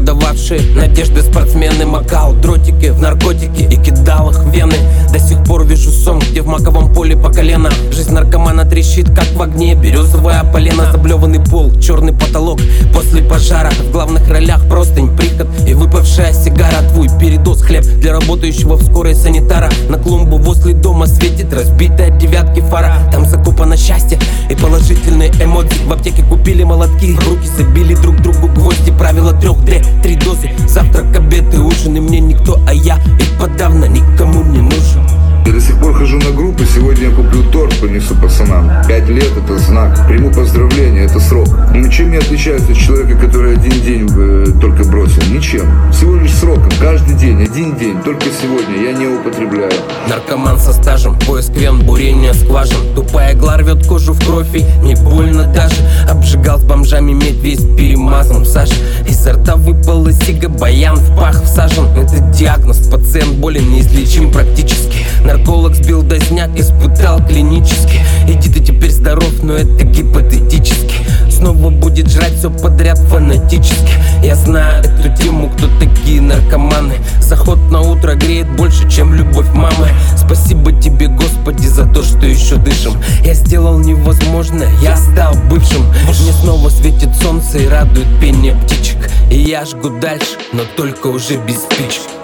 продававшие надежды спортсмены макал дротики в наркотики и кидал их в вены. До сих пор вижу сон, где в маковом поле по колено. Жизнь наркомана трещит, как в огне. Березовая полена, заблеванный пол, черный потолок после пожара. В главных ролях простынь, приход и выпавшая сигара. Твой передоз, хлеб для работающего в скорой санитара. На клумбу возле дома светит разбитая девятки фара. Там закопано счастье и положительные эмоции. В аптеке купили молотки, руки забили друг другу гвозди. Правило 3, 3 дозы, завтрак, обед и ужин. И мне никто, а я и подавно никому не нужен. Я до сих пор хожу на группы, сегодня я куплю торт, понесу пацанам. 5 лет — это знак, приму поздравления, это срок. Ничем не отличаюсь от человека, который один день только бросил. Ничем, всего лишь сроком, каждый день, один день. Только сегодня я не употребляю. Наркоман со стажем, поиск вен, бурение скважин. Тупая игла рвет кожу в кровь и не больно даже. Обжигал с бомжами медь, весь перемазан в саже. Изо рта выпала сига, баян в пах всажен. Это диагноз, пациент болен, неизлечим практически. Нарколог сбил дозняк, испытал клинически. Иди, ты теперь здоров, но это гипотетически. Снова будет жрать все подряд фанатически. Я знаю эту тему, кто такие наркоманы. Заход на утро греет больше, чем любовь мамы. Спасибо тебе, Господи, за то, что еще дышим. Я сделал невозможное, я стал бывшим. Мне снова светит солнце и радует пение птичек. И я жгу дальше, но только уже без спичек.